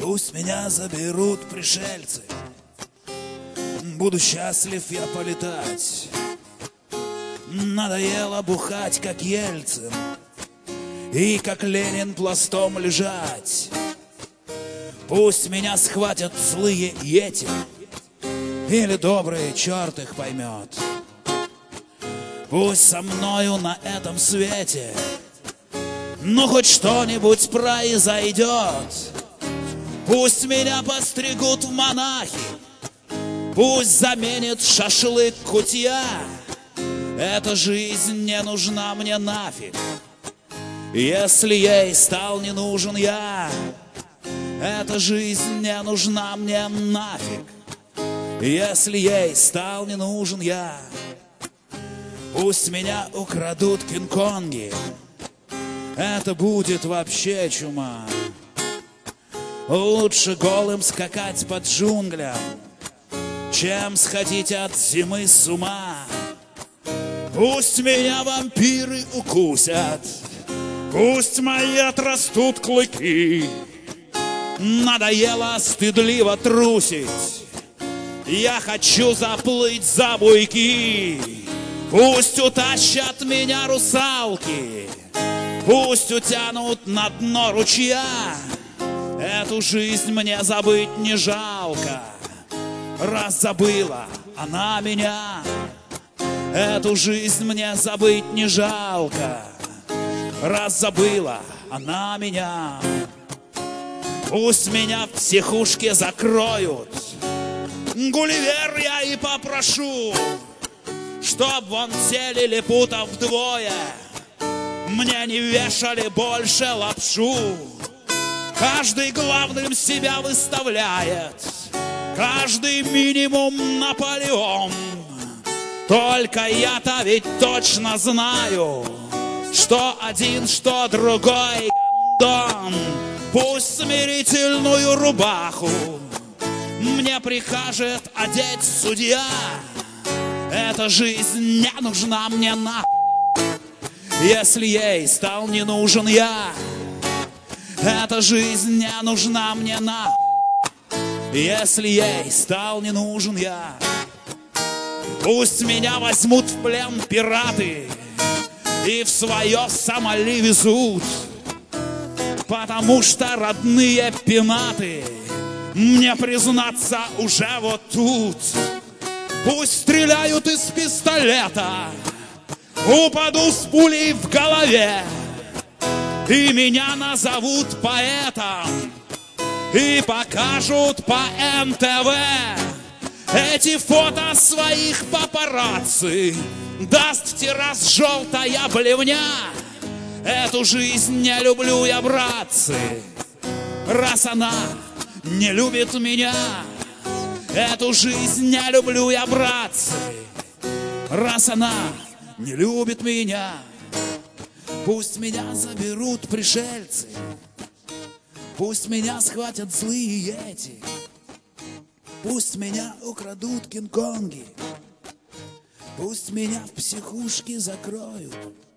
Пусть меня заберут пришельцы, буду счастлив я полетать. Надоело бухать, как Ельцин, и как Ленин пластом лежать. Пусть меня схватят злые йети, или добрый черт их поймет. Пусть со мною на этом свете ну хоть что-нибудь произойдет. Пусть меня постригут в монахи, пусть заменит шашлык кутья. Эта жизнь не нужна мне нафиг, если ей стал не нужен я. Эта жизнь не нужна мне нафиг, если ей стал не нужен я. Пусть меня украдут Кинг-Конги, это будет вообще чума. Лучше голым скакать по джунглям, чем сходить от зимы с ума. Пусть меня вампиры укусят, пусть мои отрастут клыки. Надоело стыдливо трусить, я хочу заплыть за буйки. Пусть утащат меня русалки, пусть утянут на дно ручья. Эту жизнь мне забыть не жалко, раз забыла она меня. Эту жизнь мне забыть не жалко, раз забыла она меня. Пусть меня в психушке закроют, Гулливер я и попрошу, чтоб вон сели липутов вдвое, мне не вешали больше лапшу. Каждый главным себя выставляет, каждый минимум Наполеон. Только я-то ведь точно знаю, что один, что другой гандон. Пусть смирительную рубаху мне прикажет одеть судья. Эта жизнь не нужна мне если ей стал не нужен я. Эта жизнь не нужна мне если ей стал не нужен я. Пусть меня возьмут в плен пираты и в свое Сомали везут, потому что родные пенаты мне признаться уже вот тут. Пусть стреляют из пистолета, упаду с пулей в голове, и меня назовут поэтом, и покажут по НТВ. Эти фото своих папарацци даст в тираж желтая блевня. Эту жизнь не люблю я, братцы, раз она не любит меня. Эту жизнь не люблю я, братцы, раз она не любит меня. Пусть меня заберут пришельцы, пусть меня схватят злые йети, пусть меня украдут Кинг-Конги, пусть меня в психушке закроют.